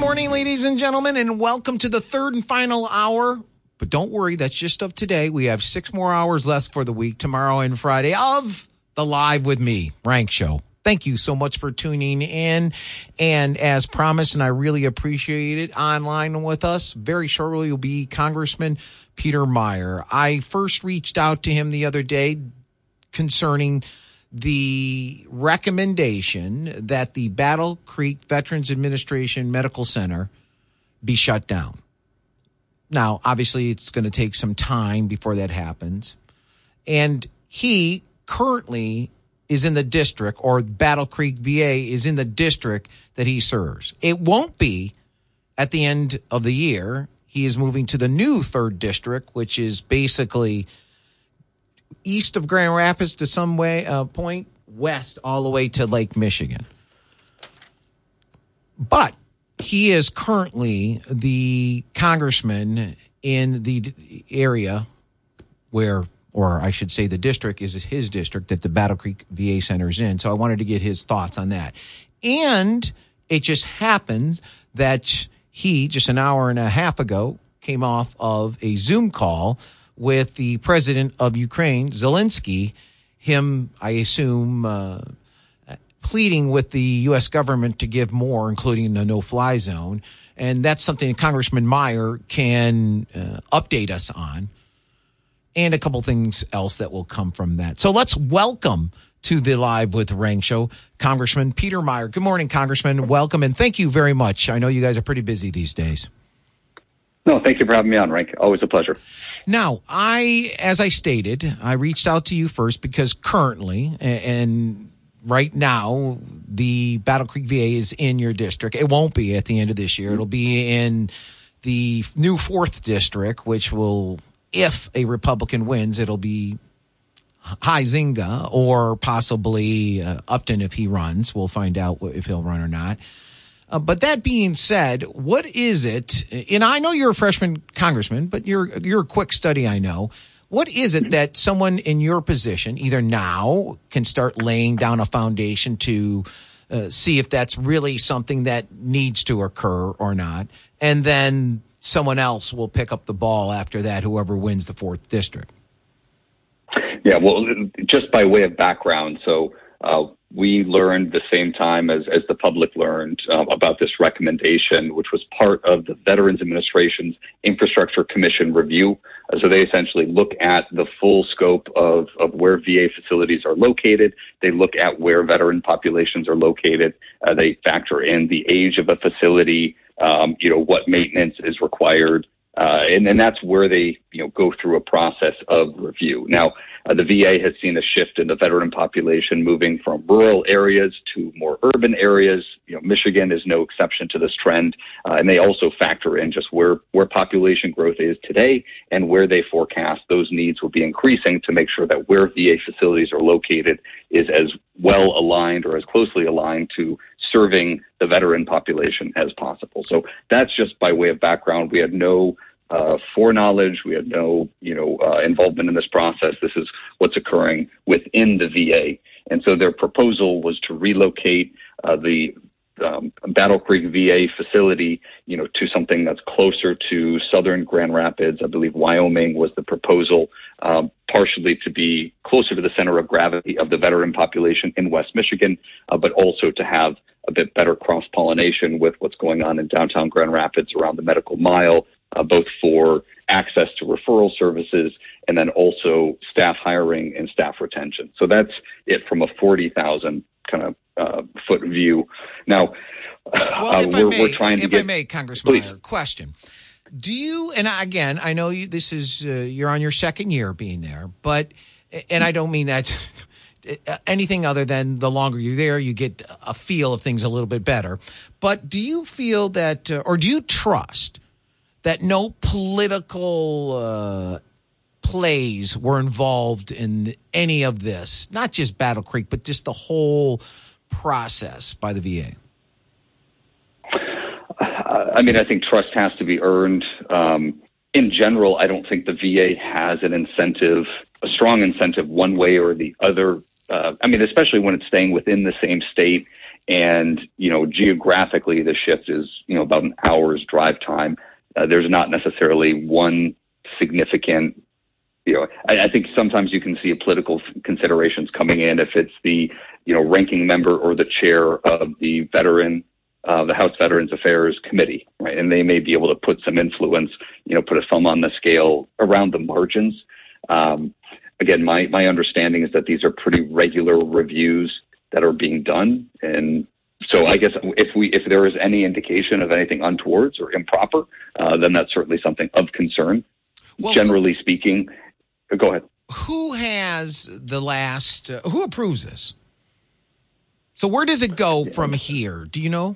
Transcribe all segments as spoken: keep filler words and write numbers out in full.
morning, ladies and gentlemen, and welcome to the third and final hour. But don't worry, that's just of today. We have six more hours left for the week, tomorrow and Friday, of the Live with Me Rank Show. Thank you so much for tuning in. And as promised, and I really appreciate it, online with us very shortly will be Congressman Peter Meijer. I first reached out to him the other day concerning the recommendation that the Battle Creek Veterans Administration Medical Center be shut down. Now, obviously, it's going to take some time before that happens. And he currently is in the district, or Battle Creek V A is in the district that he serves. It won't be at the end of the year. He is moving to the new third district, which is basically east of Grand Rapids to some way uh, point west all the way to Lake Michigan. But he is currently the congressman in the area where, or I should say the district is his district that the Battle Creek V A Center is in. So I wanted to get his thoughts on that. And it just happens that he, just an hour and a half ago, came off of a Zoom call with the president of Ukraine, Zelensky, him, I assume, uh, pleading with the U S government to give more, including the no-fly zone. And that's something Congressman Meijer can uh, update us on, and a couple things else that will come from that. So let's welcome to the Live with Rank Show, Congressman Peter Meijer. Good morning, Congressman. Welcome, and thank you very much. I know you guys are pretty busy these days. No, thank you for having me on, Rank. Always a pleasure. Now, I, as I stated, I reached out to you first because currently, and right now, the Battle Creek V A is in your district. It won't be at the end of this year. It'll be in the new fourth district, which will, if a Republican wins, it'll be Huizenga or possibly uh, Upton if he runs. We'll find out if he'll run or not. Uh, but that being said, what is it? And I know you're a freshman congressman, but you're you're a quick study, I know. What is it that someone in your position, either now, can start laying down a foundation to uh, see if that's really something that needs to occur or not, and then someone else will pick up the ball after that, whoever wins the fourth district? Yeah, well, just by way of background, so uh, we learned the same time as, as the public learned uh, about this recommendation, which was part of the Veterans Administration's Infrastructure Commission review. Uh, so they essentially look at the full scope of, of where V A facilities are located. They look at where veteran populations are located. Uh, they factor in the age of a facility, um, you know, what maintenance is required. Uh, and then that's where they, you know, go through a process of review. Now, uh, the V A has seen a shift in the veteran population moving from rural areas to more urban areas. You know, Michigan is no exception to this trend. Uh, and they also factor in just where, where population growth is today and where they forecast those needs will be increasing to make sure that where V A facilities are located is as well aligned or as closely aligned to serving the veteran population as possible. So that's just by way of background. We had no uh, foreknowledge. We had no, you know, uh, involvement in this process. This is what's occurring within the V A. And so their proposal was to relocate uh, the um, Battle Creek V A facility, you know, to something that's closer to southern Grand Rapids. I believe Wyoming was the proposal, um, partially to be closer to the center of gravity of the veteran population in West Michigan, uh, but also to have a bit better cross-pollination with what's going on in downtown Grand Rapids around the medical mile, uh, both for access to referral services and then also staff hiring and staff retention. So that's it from a forty thousand kind of uh, foot view. Now, well, uh, if we're, I may, we're trying to if get... I may, Congressman Meijer, question. Do you, and again, I know you, this is, uh, you're on your second year being there, but, and I don't mean that anything other than the longer you're there, you get a feel of things a little bit better. But do you feel that, uh, or do you trust that no political uh, plays were involved in any of this? Not just Battle Creek, but just the whole process by the V A? I mean, I think trust has to be earned. Um, in general, I don't think the V A has an incentive, a strong incentive one way or the other. Uh, I mean, especially when it's staying within the same state And, you know, geographically, the shift is, you know, about an hour's drive time. Uh, there's not necessarily one significant, you know, I, I think sometimes you can see political considerations coming in if it's the, you know, ranking member or the chair of the veteran, uh, the House Veterans Affairs Committee, right? And they may be able to put some influence, you know, put a thumb on the scale around the margins. Um, again, my, my understanding is that these are pretty regular reviews that are being done. And so I guess if we, if there is any indication of anything untoward or improper, uh, then that's certainly something of concern. Well, generally speaking, go ahead. Who has the last, uh, who approves this? So where does it go from here? Do you know?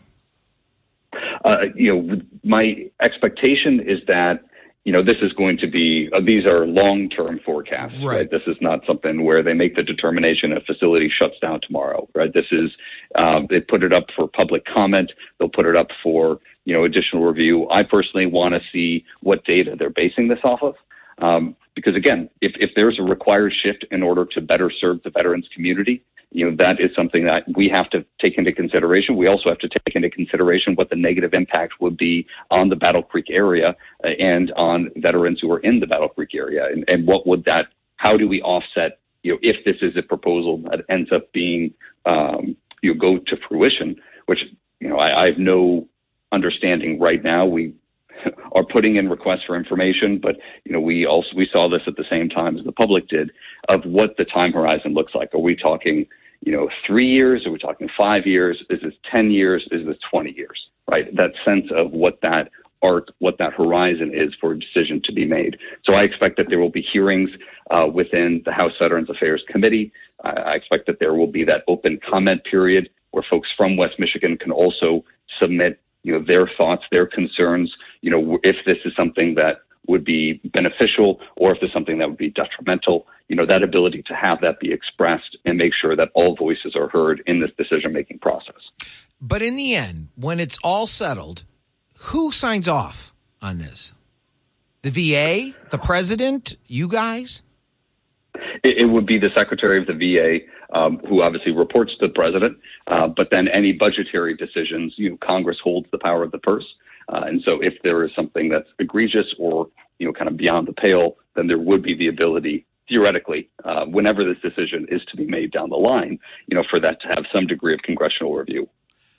Uh, you know, my expectation is that, you know, this is going to be, uh, these are long-term forecasts, right. right? This is not something where they make the determination a facility shuts down tomorrow, right? This is, um, they put it up for public comment. They'll put it up for, you know, additional review. I personally want to see what data they're basing this off of. Um, because again, if, if there's a required shift in order to better serve the veterans community, you know, that is something that we have to take into consideration. We also have to take into consideration what the negative impact would be on the Battle Creek area uh, and on veterans who are in the Battle Creek area. And, and what would that, how do we offset, you know, if this is a proposal that ends up being, um, you know, go to fruition, which, you know, I, I have no understanding right now. We are putting in requests for information, but, you know, we also, we saw this at the same time as the public did of what the time horizon looks like. Are we talking, you know, three years? Are we talking five years? Is this ten years? Is this twenty years? Right. That sense of what that arc, what that horizon is for a decision to be made. So I expect that there will be hearings uh, within the House Veterans Affairs Committee. I, I expect that there will be that open comment period where folks from West Michigan can also submit, you know, their thoughts, their concerns, you know, if this is something that would be beneficial or if there's something that would be detrimental, you know, that ability to have that be expressed and make sure that all voices are heard in this decision-making process. But in the end, when it's all settled, who signs off on this? The V A, the president, you guys? It, it would be the secretary of the V A, um, who obviously reports to the president, uh, but then any budgetary decisions, you know, Congress holds the power of the purse. Uh, and so if there is something that's egregious or, you know, kind of beyond the pale, then there would be the ability, theoretically, uh, whenever this decision is to be made down the line, you know, for that to have some degree of congressional review.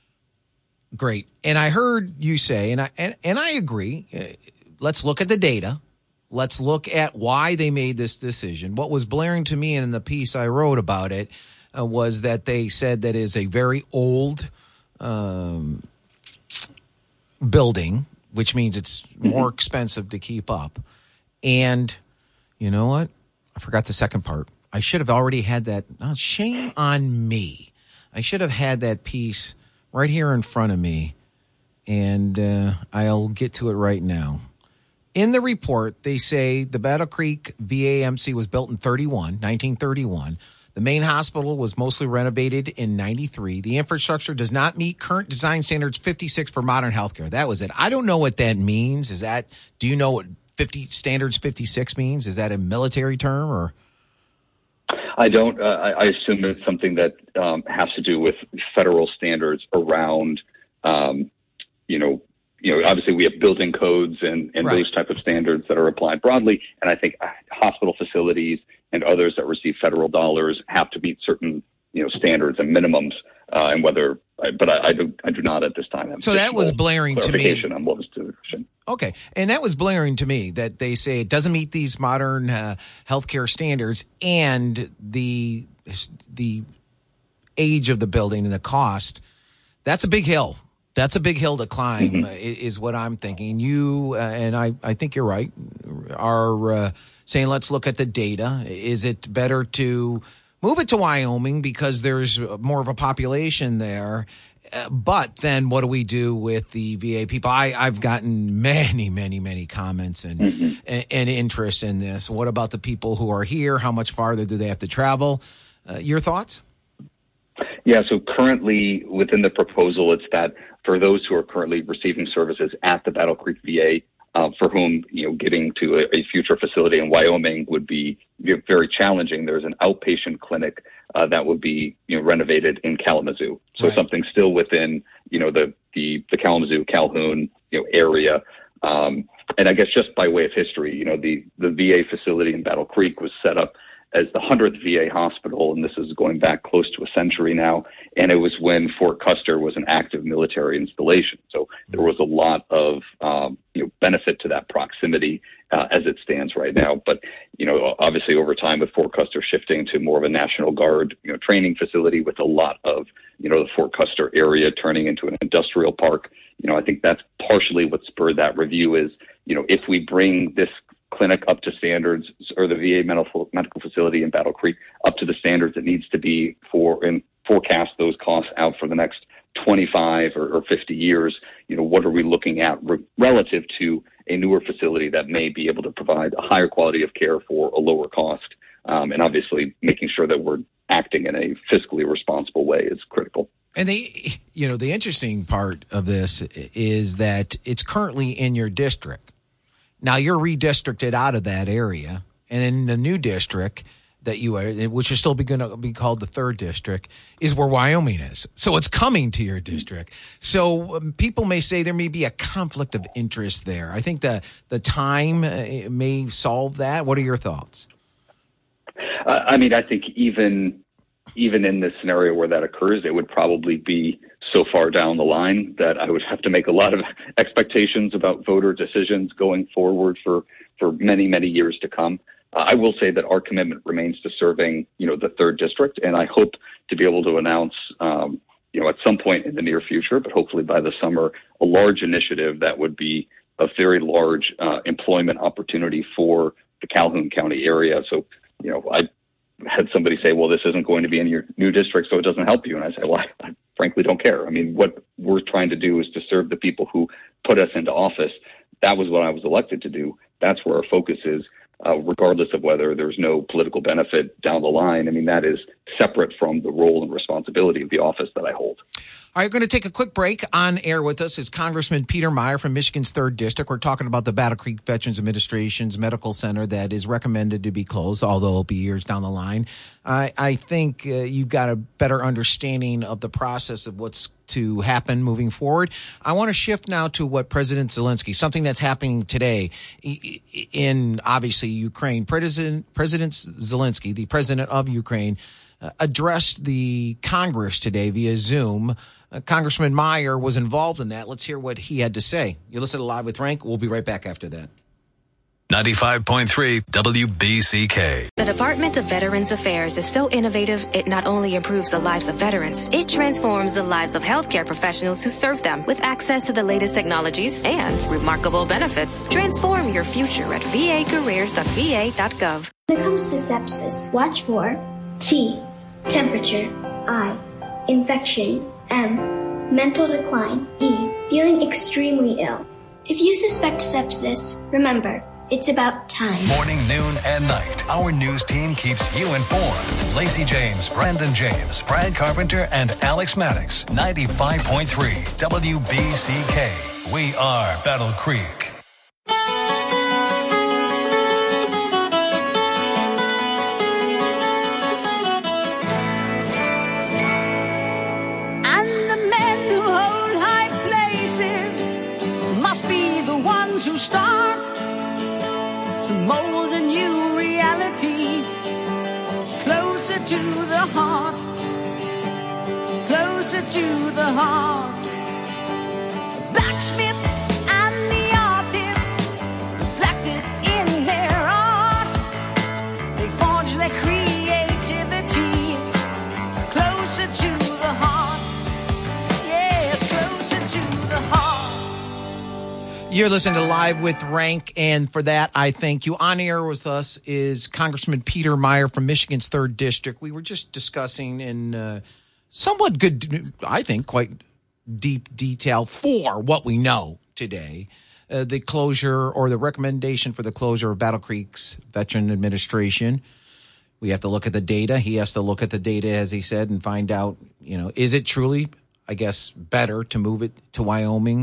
Great. And I heard you say, and I, and, and I agree, uh, let's look at the data. Let's look at why they made this decision. What was blaring to me in the piece I wrote about it uh, was that they said that is a very old um, building, which means it's more expensive to keep up. And you know what? I forgot the second part. I should have already had that. Oh, shame on me. I should have had that piece right here in front of me, and uh, I'll get to it right now. In the report, they say the Battle Creek V A M C was built in thirty-one, nineteen thirty-one. The main hospital was mostly renovated in ninety-three. The infrastructure does not meet current design standards fifty-six for modern healthcare. That was it. I don't know what that means. Is that, do you know what fifty standards fifty-six means? Is that a military term or? I don't. Uh, I, I assume it's something that um, has to do with federal standards around, um, you know, you know, obviously we have building codes and, and right. those type of standards that are applied broadly. And I think hospital facilities and others that receive federal dollars have to meet certain, you know, standards and minimums. Uh, and whether, but I, I do, I do not at this time have. So that was blaring to me. On what was the decision. Okay, and that was blaring to me that they say it doesn't meet these modern uh, healthcare standards, and the the age of the building and the cost. That's a big hill. That's a big hill to climb, mm-hmm. is what I'm thinking. You, uh, and I, I think you're right, are uh, saying let's look at the data. Is it better to move it to Wyoming because there's more of a population there? Uh, but then what do we do with the V A people? I, I've gotten many, many, many comments and, mm-hmm. and, and interest in this. What about the people who are here? How much farther do they have to travel? Uh, your thoughts? Yeah, so currently within the proposal, it's that for those who are currently receiving services at the Battle Creek V A, uh, for whom, you know, getting to a, a future facility in Wyoming would be you know, very challenging. There's an outpatient clinic uh, that would be, you know, renovated in Kalamazoo. So right. something still within, you know, the, the, the Kalamazoo, Calhoun, you know, area. Um, and I guess just by way of history, you know, the, the V A facility in Battle Creek was set up as the hundredth V A hospital, and this is going back close to a century now. And it was when Fort Custer was an active military installation. So there was a lot of um, you know, benefit to that proximity uh, as it stands right now. But, you know, obviously over time with Fort Custer shifting to more of a National Guard, you know, training facility with a lot of, you know, the Fort Custer area turning into an industrial park, you know, I think that's partially what spurred that review is, you know, if we bring this clinic up to standards, or the V A medical medical facility in Battle Creek up to the standards it needs to be for, and forecast those costs out for the next twenty-five or, or fifty years. You know, what are we looking at re- relative to a newer facility that may be able to provide a higher quality of care for a lower cost? Um, and obviously making sure that we're acting in a fiscally responsible way is critical. And the, you know, the interesting part of this is that it's currently in your district. Now you're redistricted out of that area, and in the new district that you are, which is still going to be called the third district, is where Wyoming is. So it's coming to your district. So um, people may say there may be a conflict of interest there. I think the the time uh, may solve that. What are your thoughts? Uh, I mean, I think even even in this scenario where that occurs, it would probably be so far down the line that I would have to make a lot of expectations about voter decisions going forward for, for many, many years to come. Uh, I will say that our commitment remains to serving, you know, the third district, and I hope to be able to announce, um, you know, at some point in the near future, but hopefully by the summer, a large initiative that would be a very large uh, employment opportunity for the Calhoun County area. So, you know, I had somebody say, well, this isn't going to be in your new district, so it doesn't help you. And I say, well, I, I frankly don't care. I mean, what we're trying to do is to serve the people who put us into office. That was what I was elected to do. That's where our focus is, uh, regardless of whether there's no political benefit down the line. I mean, that is separate from the role and responsibility of the office that I hold. All right, we're going to take a quick break. On air with us is Congressman Peter Meijer from Michigan's third District. We're talking about the Battle Creek Veterans Administration's medical center that is recommended to be closed, although it'll be years down the line. I, I think uh, you've got a better understanding of the process of what's to happen moving forward. I want to shift now to what President Zelensky, something that's happening today in, obviously, Ukraine. President, President Zelensky, the president of Ukraine, uh, addressed the Congress today via Zoom. Uh, Congressman Meijer was involved in that. Let's hear what he had to say. You listen to Live with Rank. We'll be right back after that. ninety-five point three W B C K. The Department of Veterans Affairs is so innovative, it not only improves the lives of veterans, it transforms the lives of healthcare professionals who serve them with access to the latest technologies and remarkable benefits. Transform your future at v a careers dot v a dot gov. When it comes to sepsis, watch for T, temperature, I, infection, M, mental decline, E, feeling extremely ill. If you suspect sepsis, remember, it's about time. Morning, noon, and night. Our news team keeps you informed. Lacey James, Brandon James, Brad Carpenter, and Alex Maddox. ninety-five point three W B C K. We are Battle Creek. And the men who hold high places must be the ones who start to mold a new reality, closer to the heart, closer to the heart. The blacksmith and the artist reflected in their art. They forge their creativity closer to the heart. Yes, closer to the heart. You're listening to Live with Rank, and for that, I thank you. On air with us is Congressman Peter Meijer from Michigan's third District. We were just discussing in uh, somewhat good, I think, quite deep detail for what we know today, uh, the closure or the recommendation for the closure of Battle Creek's Veteran Administration. We have to look at the data. He has to look at the data, as he said, and find out, you know, is it truly, I guess, better to move it to Wyoming?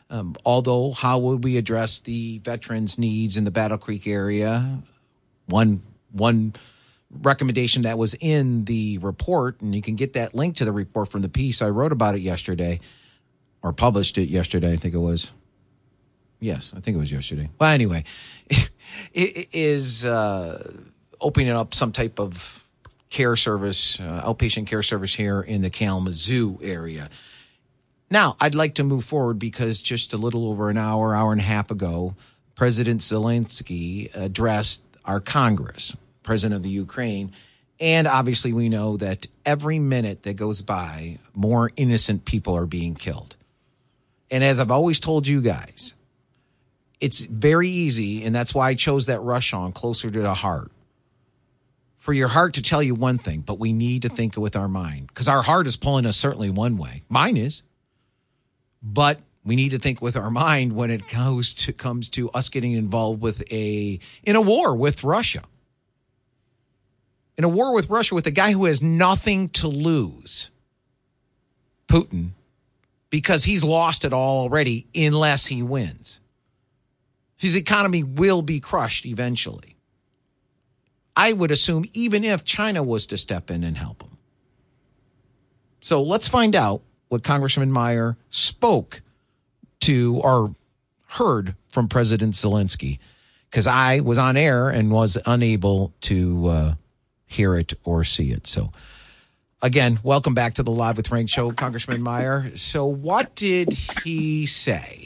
Um, although, how would we address the veterans' needs in the Battle Creek area? One one recommendation that was in the report, and you can get that link to the report from the piece. I wrote about it yesterday, or published it yesterday, I think it was. Yes, I think it was yesterday. Well, anyway, it is uh, opening up some type of care service, uh, outpatient care service here in the Kalamazoo area. Now, I'd like to move forward because just a little over an hour, hour and a half ago, President Zelensky addressed our Congress, President of the Ukraine, and obviously we know that every minute that goes by, more innocent people are being killed. And as I've always told you guys, it's very easy, and that's why I chose that rush on closer to the heart, for your heart to tell you one thing, but we need to think with our mind, because our heart is pulling us certainly one way. Mine is. But we need to think with our mind when it goes to, comes to us getting involved with a in a war with Russia. In a war with Russia with a guy who has nothing to lose, Putin, because he's lost it all already unless he wins. His economy will be crushed eventually. I would assume even if China was to step in and help him. So let's find out what Congressman Meyer spoke to or heard from President Zelensky, because I was on air and was unable to uh, hear it or see it. So, again, welcome back to the Live with Rank show, Congressman Meyer. So what did he say?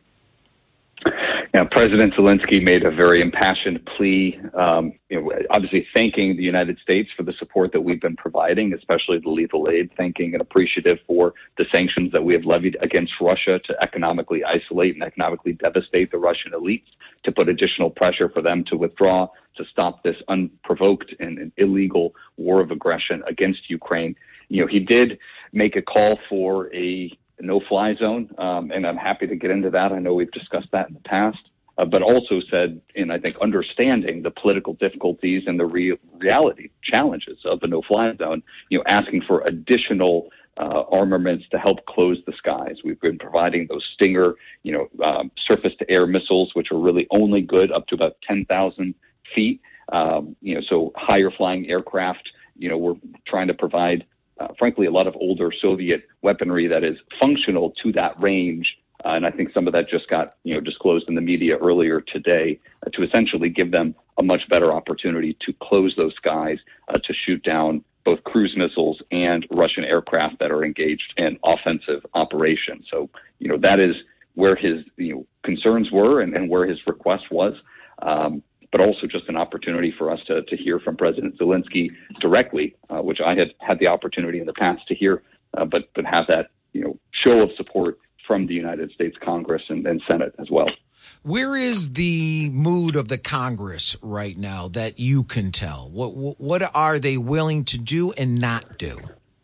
Yeah, President Zelensky made a very impassioned plea, um, you know, obviously thanking the United States for the support that we've been providing, especially the lethal aid, thanking and appreciative for the sanctions that we have levied against Russia to economically isolate and economically devastate the Russian elites, to put additional pressure for them to withdraw, to stop this unprovoked and, and illegal war of aggression against Ukraine. You know, he did make a call for a no-fly zone, um, and I'm happy to get into that. I know we've discussed that in the past, uh, but also said, in I think understanding the political difficulties and the re- reality challenges of the no-fly zone, you know, asking for additional uh, armaments to help close the skies. We've been providing those Stinger, you know, um, surface-to-air missiles, which are really only good up to about ten thousand feet. Um, you know, so higher-flying aircraft. You know, we're trying to provide. Uh, frankly, a lot of older Soviet weaponry that is functional to that range. Uh, and I think some of that just got, you know, disclosed in the media earlier today, uh, to essentially give them a much better opportunity to close those skies, uh, to shoot down both cruise missiles and Russian aircraft that are engaged in offensive operations. So, you know, that is where his, you know, concerns were and, and where his request was. Um, but also just an opportunity for us to, to hear from President Zelensky directly, uh, which I had had the opportunity in the past to hear, uh, but but have that, you know, show of support from the United States Congress and, and Senate as well. Where is the mood of the Congress right now that you can tell? What what are they willing to do and not do?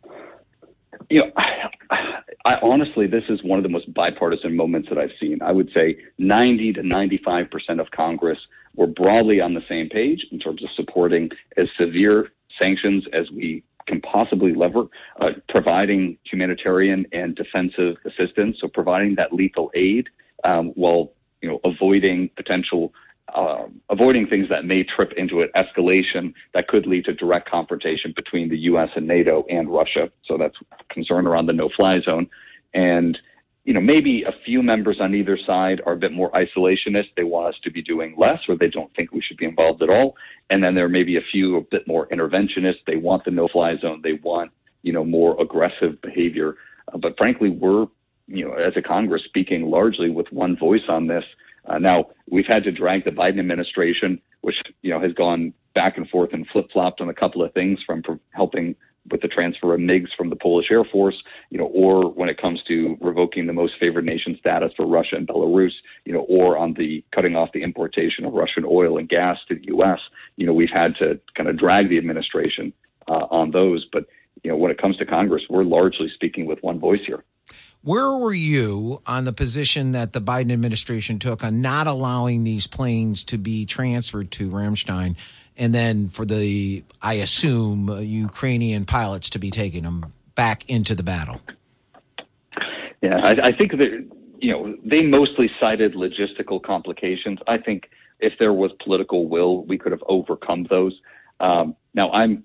You know, I, I honestly, this is one of the most bipartisan moments that I've seen. I would say ninety to ninety-five percent of Congress were broadly on the same page in terms of supporting as severe sanctions as we can possibly lever, uh, providing humanitarian and defensive assistance, so providing that lethal aid, um, while, you know, avoiding potential, uh, avoiding things that may trip into an escalation that could lead to direct confrontation between the U S and NATO and Russia. So that's concern around the no-fly zone. And, you know, maybe a few members on either side are a bit more isolationist. They want us to be doing less, or they don't think we should be involved at all. And then there may be a few a bit more interventionist. They want the no-fly zone. They want, you know, more aggressive behavior. Uh, but frankly, we're, you know, as a Congress, speaking largely with one voice on this. Uh, now, we've had to drag the Biden administration, which, you know, has gone back and forth and flip-flopped on a couple of things, from pro- helping with the transfer of MiGs from the Polish Air Force, you know, or when it comes to revoking the most favored nation status for Russia and Belarus, you know, or on the cutting off the importation of Russian oil and gas to the U S. You know, we've had to kind of drag the administration uh, on those. But, you know, when it comes to Congress, we're largely speaking with one voice here. Where were you on the position that the Biden administration took on not allowing these planes to be transferred to Ramstein, and then for the, I assume, uh, Ukrainian pilots to be taking them back into the battle? Yeah, I, I think that, you know, they mostly cited logistical complications. I think if there was political will, we could have overcome those. Um, now, I'm,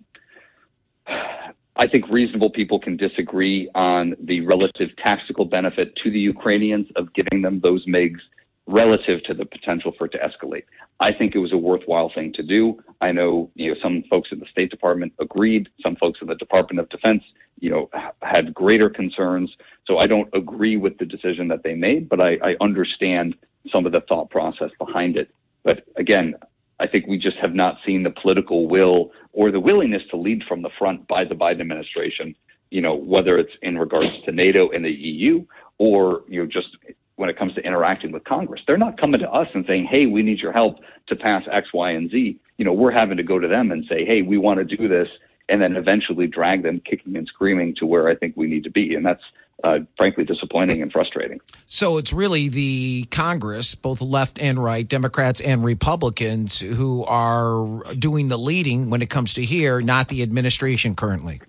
I think reasonable people can disagree on the relative tactical benefit to the Ukrainians of giving them those MiGs relative to the potential for it to escalate. I think it was a worthwhile thing to do. I know, you know, some folks in the State Department agreed. Some folks in the Department of Defense, you know, had greater concerns. So I don't agree with the decision that they made, but I, I understand some of the thought process behind it. But again, I think we just have not seen the political will or the willingness to lead from the front by the Biden administration, you know, whether it's in regards to NATO and the E U or, you know, just when it comes to interacting with Congress. They're not coming to us and saying, hey, we need your help to pass X, Y, and Z. You know, we're having to go to them and say, hey, we want to do this, and then eventually drag them kicking and screaming to where I think we need to be. And that's Uh, frankly, disappointing and frustrating. So it's really the Congress, both left and right, Democrats and Republicans, who are doing the leading when it comes to here, not the administration currently.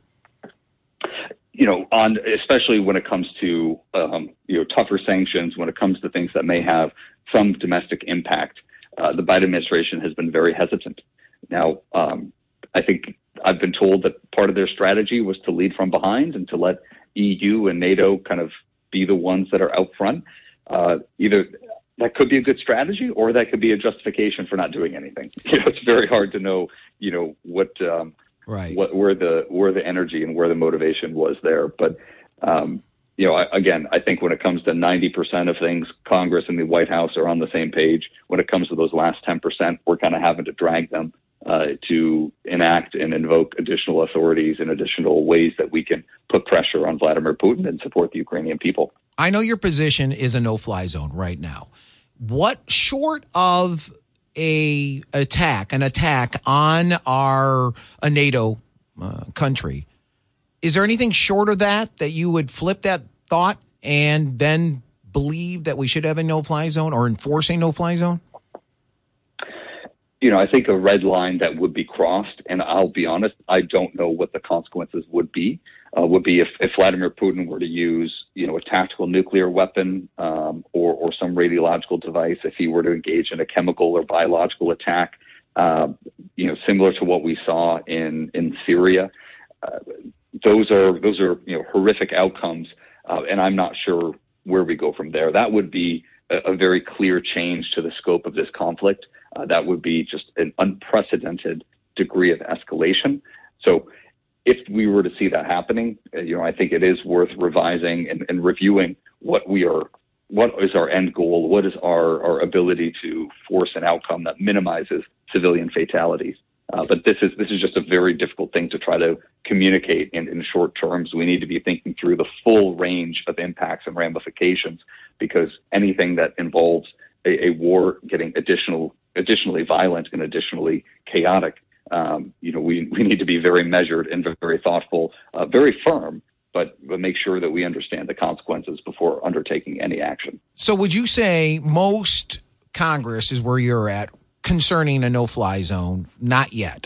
You know, on especially when it comes to um, you know tougher sanctions, when it comes to things that may have some domestic impact, uh, the Biden administration has been very hesitant. Now, um, I think I've been told that part of their strategy was to lead from behind and to let E U and NATO kind of be the ones that are out front. Uh, either that could be a good strategy, or that could be a justification for not doing anything. You know, it's very hard to know, you know, what, um, right, what where the where the energy and where the motivation was there. But um, you know, I, again, I think when it comes to ninety percent of things, Congress and the White House are on the same page. When it comes to those last ten percent, we're kind of having to drag them Uh, to enact and invoke additional authorities and additional ways that we can put pressure on Vladimir Putin and support the Ukrainian people. I know your position is a no-fly zone right now. What, short of a attack, an attack on our a NATO uh, country, is there anything short of that that you would flip that thought and then believe that we should have a no-fly zone or enforce a no-fly zone? You know, I think a red line that would be crossed, and I'll be honest, I don't know what the consequences would be, uh, would be if, if Vladimir Putin were to use, you know, a tactical nuclear weapon um, or, or some radiological device, if he were to engage in a chemical or biological attack, uh, you know, similar to what we saw in, in Syria. Uh, those are, those are, you know, horrific outcomes, uh, and I'm not sure where we go from there. That would be a, a very clear change to the scope of this conflict. Uh, that would be just an unprecedented degree of escalation. So if we were to see that happening, uh, you know, I think it is worth revising and, and reviewing what we are, what is our end goal, what is our, our ability to force an outcome that minimizes civilian fatalities. Uh, but this is this is just a very difficult thing to try to communicate in, in short terms. We need to be thinking through the full range of impacts and ramifications, because anything that involves a, a war getting additional additionally violent and additionally chaotic, um, you know, we, we need to be very measured and very thoughtful, uh, very firm, but, but make sure that we understand the consequences before undertaking any action. So would you say most Congress is where you're at concerning a no-fly zone? Not yet.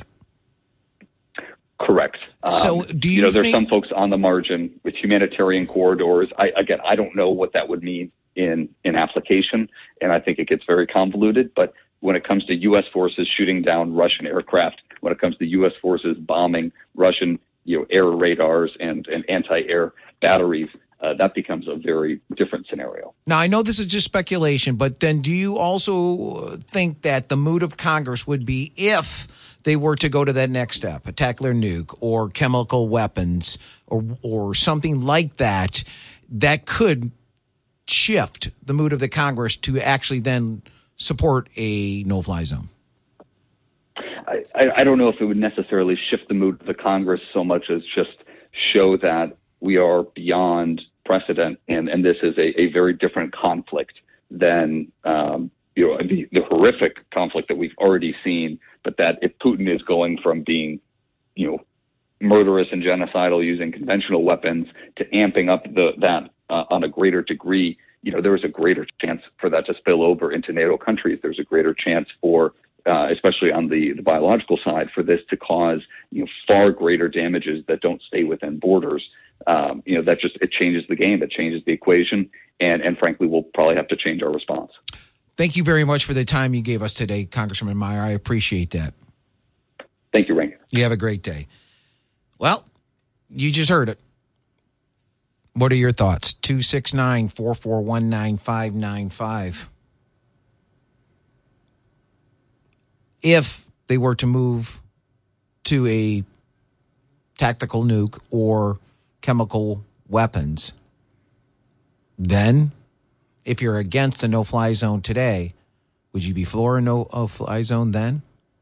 Correct. So um, do you, you know, there's think- some folks on the margin with humanitarian corridors. I, again, I don't know what that would mean in, in application, and I think it gets very convoluted, but when it comes to U S forces shooting down Russian aircraft, when it comes to U S forces bombing Russian, you know, air radars and, and anti-air batteries, uh, that becomes a very different scenario. Now, I know this is just speculation, but then do you also think that the mood of Congress would be if they were to go to that next step, a tactical nuke or chemical weapons or or something like that, that could shift the mood of the Congress to actually then support a no-fly zone? I, I, I don't know if it would necessarily shift the mood of the Congress so much as just show that we are beyond precedent, and, and this is a, a very different conflict than um, you know the, the horrific conflict that we've already seen. But that if Putin is going from being, you know, murderous and genocidal using conventional weapons to amping up the that uh, on a greater degree, you know, there is a greater chance for that to spill over into NATO countries. There's a greater chance for, uh, especially on the, the biological side, for this to cause, you know, far greater damages that don't stay within borders. um, you know, that just, it changes the game. It changes the equation. And, and frankly, we'll probably have to change our response. Thank you very much for the time you gave us today, Congressman Meyer. I appreciate that. Thank you, Rank. You have a great day. Well, you just heard it. What are your thoughts? two six nine, four four one, nine five nine five. If they were to move to a tactical nuke or chemical weapons, then if you're against a no-fly zone today, would you be for a no-fly zone then?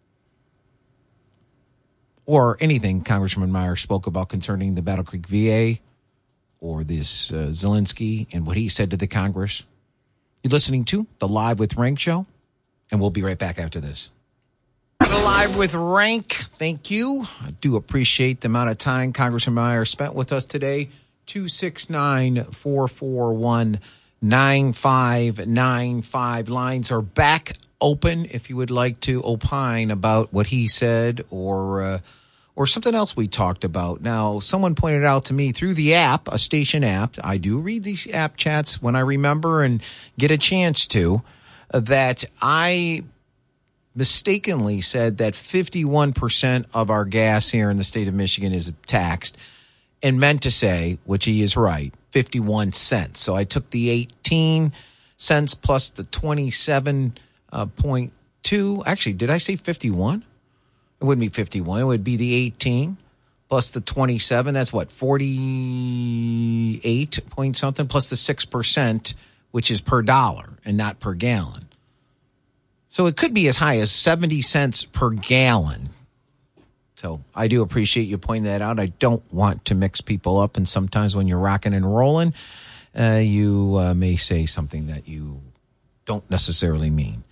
Or anything Congressman Meyer spoke about concerning the Battle Creek V A or this uh, Zelensky and what he said to the Congress. You're listening to the Live with Rank show, and we'll be right back after this. The Live with Rank, thank you. I do appreciate the amount of time Congressman Meyer spent with us today. two six nine, four four one, nine five nine five. Lines are back open if you would like to opine about what he said or uh, or something else we talked about. Now, someone pointed out to me through the app, a station app, I do read these app chats when I remember and get a chance to, uh, that I mistakenly said that fifty-one percent of our gas here in the state of Michigan is taxed, and meant to say, which he is right, fifty-one cents. So I took the eighteen cents plus the twenty-seven point two. Actually, did I say fifty-one? It wouldn't be fifty-one. It would be the eighteen plus the twenty-seven. That's what, forty-eight point something, plus the six percent, which is per dollar and not per gallon. So it could be as high as seventy cents per gallon. So I do appreciate you pointing that out. I don't want to mix people up, and sometimes when you're rocking and rolling, uh, you uh, may say something that you don't necessarily mean.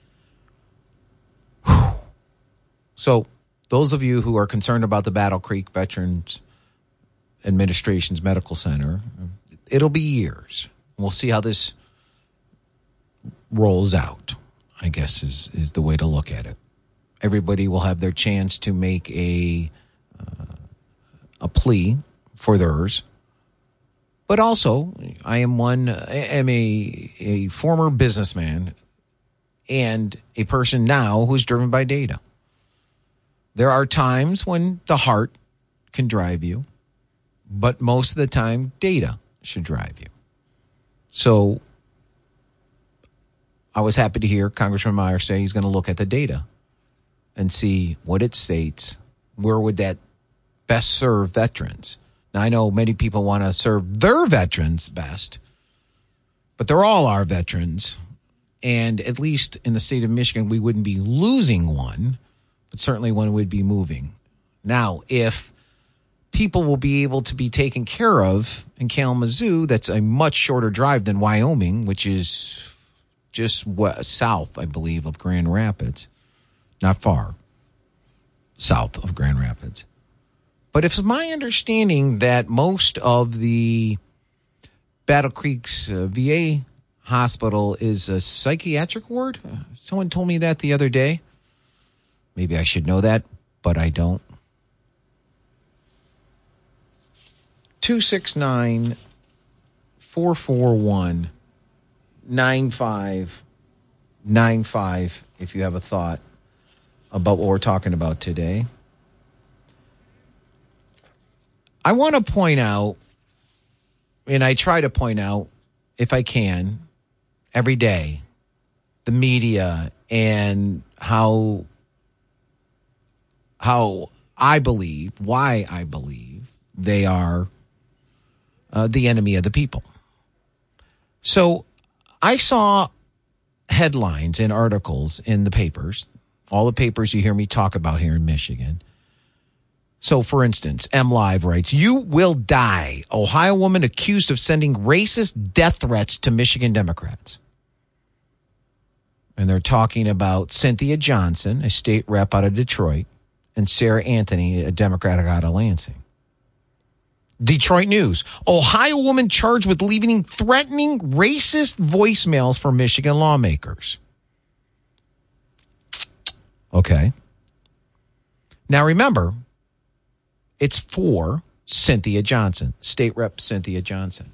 Whew. So those of you who are concerned about the Battle Creek Veterans Administration's Medical Center, it'll be years. We'll see how this rolls out, I guess is, is the way to look at it. Everybody will have their chance to make a uh, a plea for theirs. But also, I am one, I am a, a former businessman and a person now who's driven by data. There are times when the heart can drive you, but most of the time, data should drive you. So I was happy to hear Congressman Meyer say he's going to look at the data and see what it states. Where would that best serve veterans? Now, I know many people want to serve their veterans best, but they're all our veterans. And at least in the state of Michigan, we wouldn't be losing one, but certainly one would be moving. Now, if people will be able to be taken care of in Kalamazoo, that's a much shorter drive than Wyoming, which is just west, south, I believe, of Grand Rapids. Not far south of Grand Rapids. But it's my understanding that most of the Battle Creek's uh, V A hospital is a psychiatric ward. Uh, someone told me that the other day. Maybe I should know that, but I don't. two six nine, four four one, nine five nine five if you have a thought about what we're talking about today. I want to point out, and I try to point out, if I can, every day, the media and how, how I believe, why I believe they are uh, the enemy of the people. So I saw headlines and articles in the papers, all the papers you hear me talk about here in Michigan. So, for instance, MLive writes, "You will die. Ohio woman accused of sending racist death threats to Michigan Democrats." And they're talking about Cynthia Johnson, a state rep out of Detroit, and Sarah Anthony, a Democrat out of Lansing. Detroit News, Ohio woman charged with leaving threatening racist voicemails for Michigan lawmakers. Okay. Now remember, it's for Cynthia Johnson, State Rep Cynthia Johnson.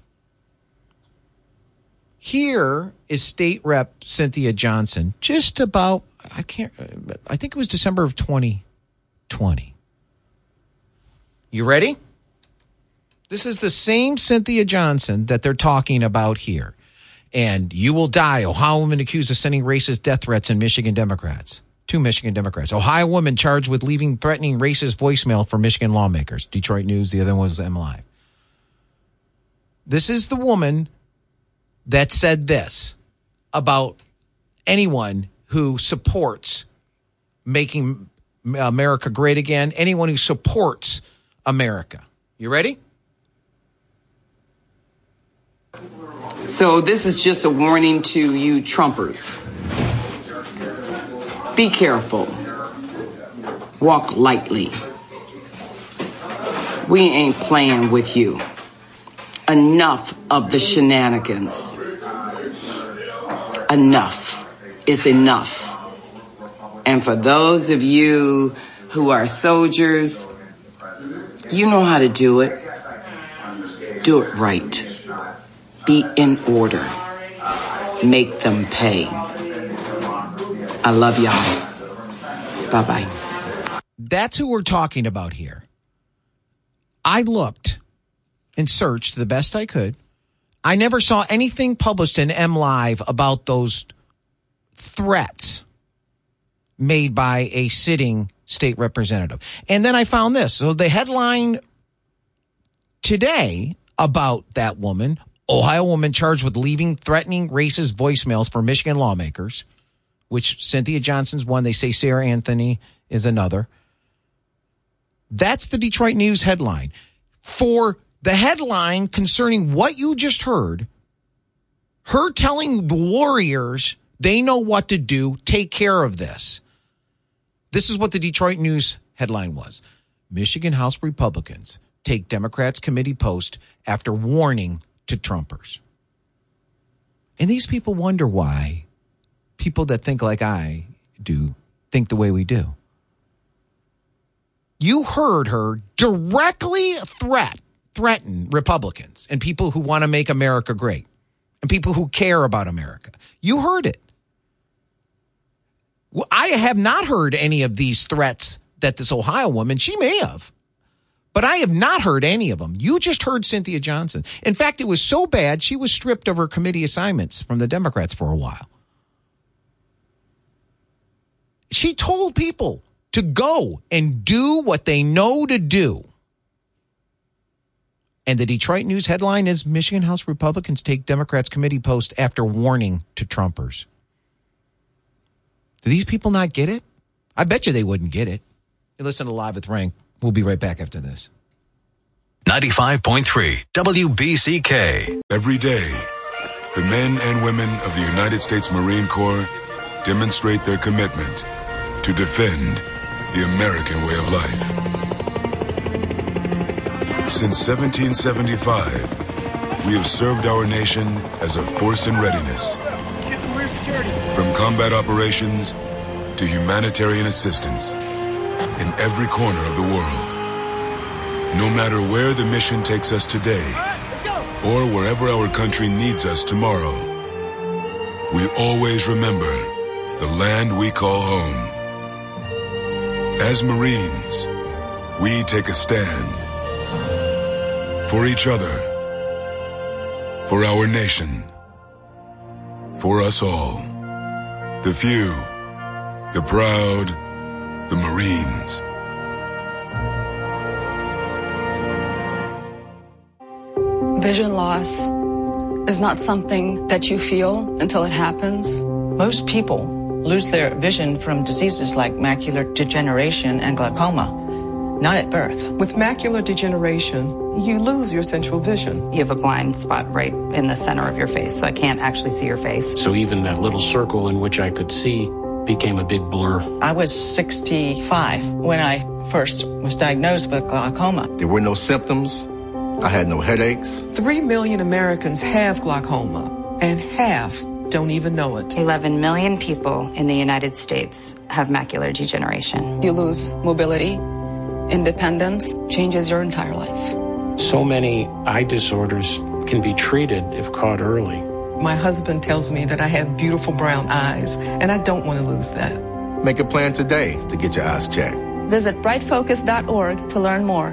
Here is State Rep Cynthia Johnson just about, I can't, I think it was December of twenty twenty. You ready? This is the same Cynthia Johnson that they're talking about here. And you will die. Ohio woman accused of sending racist death threats in Michigan Democrats. Two Michigan Democrats. Ohio woman charged with leaving threatening racist voicemail for Michigan lawmakers. Detroit News. The other one was M Live. This is the woman that said this about anyone who supports making America great again. Anyone who supports America. You ready? So this is just a warning to you Trumpers. Be careful. Walk lightly. We ain't playing with you. Enough of the shenanigans. Enough is enough. And for those of you who are soldiers, you know how to do it. Do it right. Be in order. Make them pay. I love y'all. Bye-bye. That's who we're talking about here. I looked and searched the best I could. I never saw anything published in M Live about those threats made by a sitting state representative. And then I found this. So the headline today about that woman, Ohio woman charged with leaving threatening racist voicemails for Michigan lawmakers, which Cynthia Johnson's one. They say Sarah Anthony is another. That's the Detroit News headline. For the headline concerning what you just heard, her telling the Warriors they know what to do, take care of this. This is what the Detroit News headline was. Michigan House Republicans take Democrats committee post after warning to Trumpers. And these people wonder why people that think like I do think the way we do. You heard her directly threat, threaten Republicans and people who want to make America great and people who care about America. You heard it. Well, I have not heard any of these threats that this Ohio woman, she may have, but I have not heard any of them. You just heard Cynthia Johnson. In fact, it was so bad, she was stripped of her committee assignments from the Democrats for a while. She told people to go and do what they know to do. And the Detroit News headline is Michigan House Republicans take Democrats committee post after warning to Trumpers. Do these people not get it? I bet you they wouldn't get it. You listen to Live with Rank. We'll be right back after this. ninety-five point three W B C K. Every day, the men and women of the United States Marine Corps demonstrate their commitment to defend the American way of life. Since seventeen seventy-five, we have served our nation as a force in readiness. From combat operations to humanitarian assistance in every corner of the world. No matter where the mission takes us today or wherever our country needs us tomorrow, we always remember the land we call home. As Marines, we take a stand for each other, for our nation, for us all. The few, the proud, the Marines. Vision loss is not something that you feel until it happens. Most people lose their vision from diseases like macular degeneration and glaucoma, not at birth. With macular degeneration, you lose your central vision. You have a blind spot right in the center of your face, so I can't actually see your face. So even that little circle in which I could see became a big blur. I was sixty-five when I first was diagnosed with glaucoma. There were no symptoms. I had no headaches. Three million Americans have glaucoma, and half don't even know it. eleven million people in the United States have macular degeneration. You lose mobility, independence, changes your entire life. So many eye disorders can be treated if caught early. My husband tells me that I have beautiful brown eyes, and I don't want to lose that. Make a plan today to get your eyes checked. Visit bright focus dot org to learn more.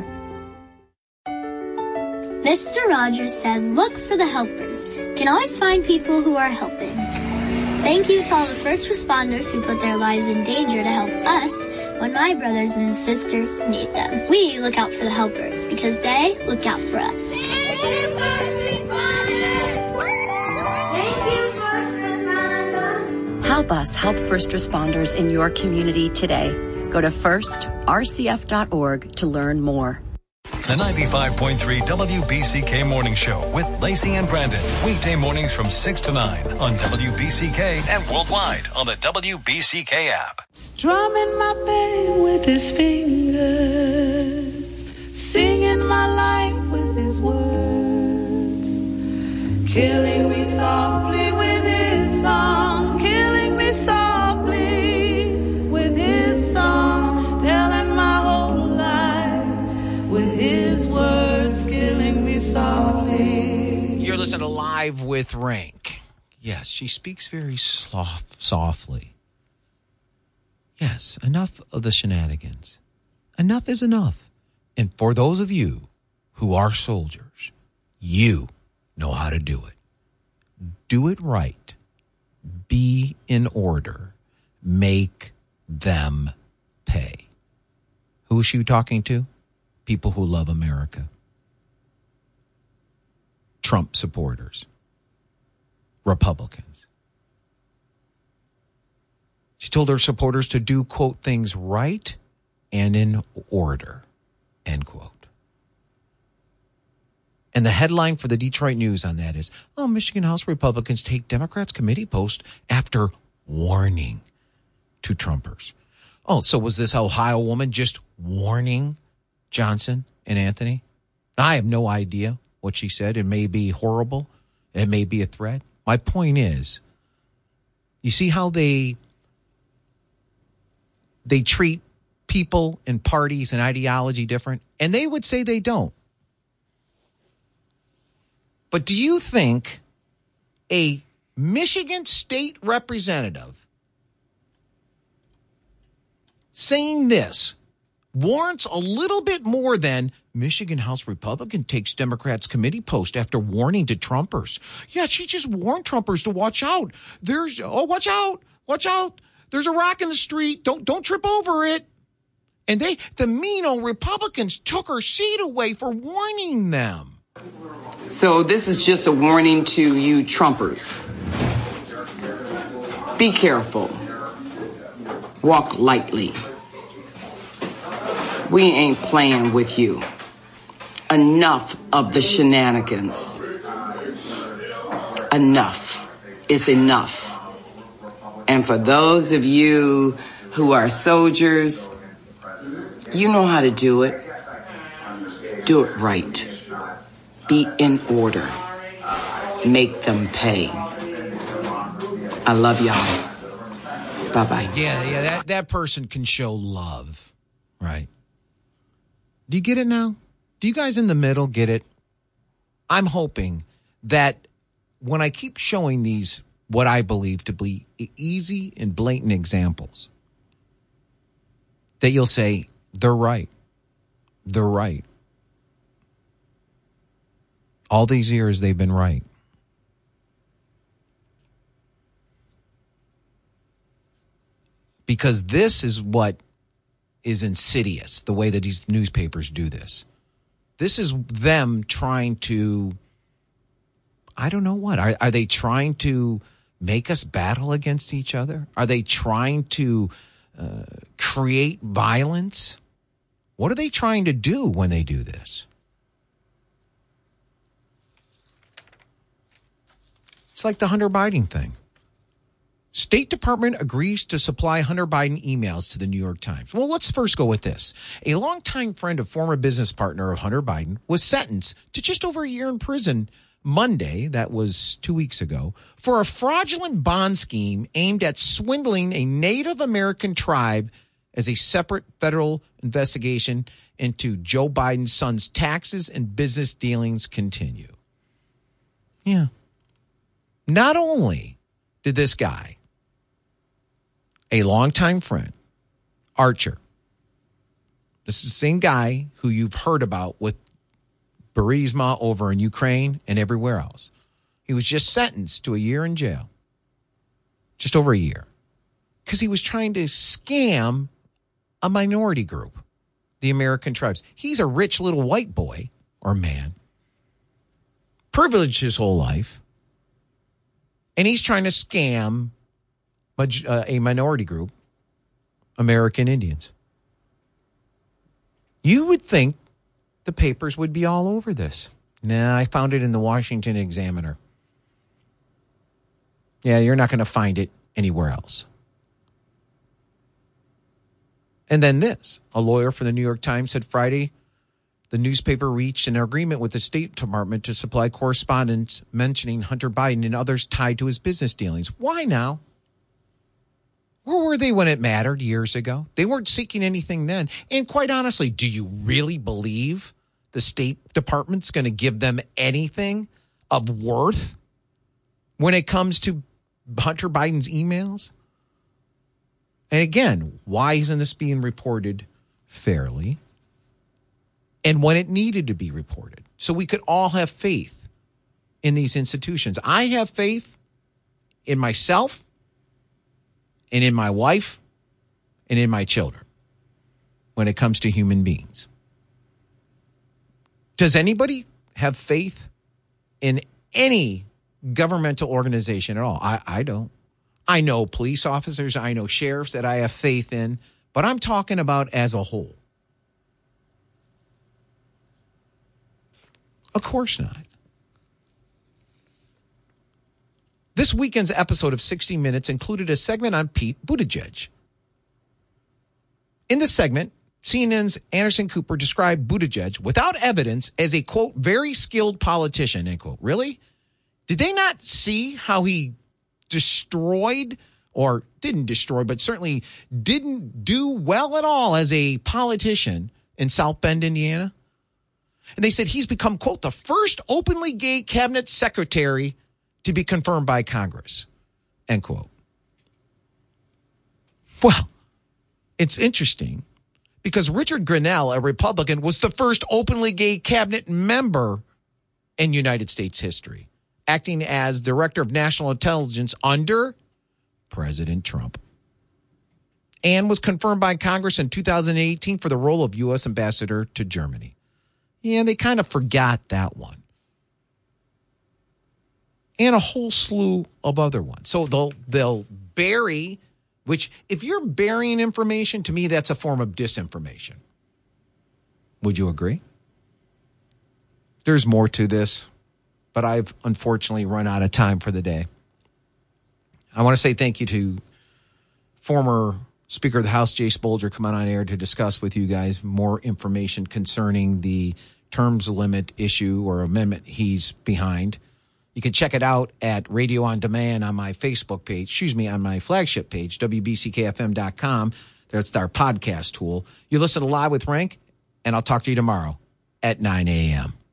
Mister Rogers said, look for the helpers. Can always find people who are helping. Thank you to all the first responders who put their lives in danger to help us when my brothers and sisters need them. We look out for the helpers because they look out for us. Thank you, first responders! Thank you, first responders! Help us help first responders in your community today. Go to first r c f dot org to learn more. The ninety-five point three W B C K Morning Show with Lacey and Brandon. Weekday mornings from six to nine on W B C K and worldwide on the W B C K app. Strumming my pain with his fingers, singing my life with his words, killing me softly with his song, killing me softly with his song, telling my whole life with his words, killing me softly. You're listening to Live with Rank. Yes, she speaks very soft, softly. Yes, enough of the shenanigans. Enough is enough. And for those of you who are soldiers, you know how to do it. Do it right. Be in order. Make them pay. Who is she talking to? People who love America. Trump supporters. Republicans. She told her supporters to do, quote, things right and in order, end quote. And the headline for the Detroit News on that is, oh, Michigan House Republicans take Democrats committee post after warning to Trumpers. Oh, so was this Ohio woman just warning Johnson and Anthony? I have no idea what she said. It may be horrible. It may be a threat. My point is, you see how they they treat people and parties and ideology different? And they would say they don't. But do you think a Michigan state representative saying this warrants a little bit more than Michigan House Republican takes Democrats committee post after warning to Trumpers? Yeah, she just warned Trumpers to watch out. There's, oh, watch out, watch out. There's a rock in the street. Don't, don't trip over it. And they, the mean old Republicans took her seat away for warning them. So this is just a warning to you Trumpers. Be careful. Walk lightly. We ain't playing with you. Enough of the shenanigans. Enough is enough. And for those of you who are soldiers, you know how to do it. Do it right. Be in order. Make them pay. I love y'all. Bye-bye. Yeah, yeah, that, that person can show love, right? Do you get it now? Do you guys in the middle get it? I'm hoping that when I keep showing these, what I believe to be easy and blatant examples, that you'll say, they're right. They're right. All these years, they've been right. Because this is what is insidious, the way that these newspapers do this. This is them trying to, I don't know what. Are, are they trying to make us battle against each other? Are they trying to uh, create violence? What are they trying to do when they do this? It's like the Hunter Biden thing. State Department agrees to supply Hunter Biden emails to the New York Times. Well, let's first go with this. A longtime friend of former business partner of Hunter Biden was sentenced to just over a year in prison Monday, that was two weeks ago, for a fraudulent bond scheme aimed at swindling a Native American tribe as a separate federal investigation into Joe Biden's son's taxes and business dealings continue. Yeah. Not only did this guy, a longtime friend, Archer, this is the same guy who you've heard about with Burisma over in Ukraine and everywhere else. He was just sentenced to a year in jail, just over a year, because he was trying to scam a minority group, the American tribes. He's a rich little white boy or man, privileged his whole life, and he's trying to scam a minority group, American Indians. You would think the papers would be all over this. Nah, I found it in the Washington Examiner. Yeah, you're not going to find it anywhere else. And then this, a lawyer for the New York Times said Friday the newspaper reached an agreement with the State Department to supply correspondence mentioning Hunter Biden and others tied to his business dealings. Why now? Where were they when it mattered years ago? They weren't seeking anything then. And quite honestly, do you really believe the State Department's going to give them anything of worth when it comes to Hunter Biden's emails? And again, why isn't this being reported fairly? And when it needed to be reported, so we could all have faith in these institutions. I have faith in myself and in my wife and in my children when it comes to human beings. Does anybody have faith in any governmental organization at all? I, I don't. I know police officers, I know sheriffs that I have faith in, but I'm talking about as a whole. Of course not. This weekend's episode of sixty minutes included a segment on Pete Buttigieg. In the segment, C N N's Anderson Cooper described Buttigieg without evidence as a, quote, very skilled politician, end quote. Really? Did they not see how he destroyed, or didn't destroy, but certainly didn't do well at all as a politician in South Bend, Indiana? And they said he's become, quote, the first openly gay cabinet secretary to be confirmed by Congress, end quote. Well, it's interesting because Richard Grenell, a Republican, was the first openly gay cabinet member in United States history, acting as Director of National Intelligence under President Trump, and was confirmed by Congress in two thousand eighteen for the role of U S Ambassador to Germany. Yeah, they kind of forgot that one. And a whole slew of other ones. So they'll they'll bury, which if you're burying information, to me, that's a form of disinformation. Would you agree? There's more to this, but I've unfortunately run out of time for the day. I want to say thank you to former Speaker of the House, Jay Spolger, coming on air to discuss with you guys more information concerning the terms limit issue or amendment he's behind. You can check it out at Radio On Demand on my Facebook page, excuse me, on my flagship page, W B C K F M dot com. That's our podcast tool. You listen to Live with Rank, and I'll talk to you tomorrow at nine a.m.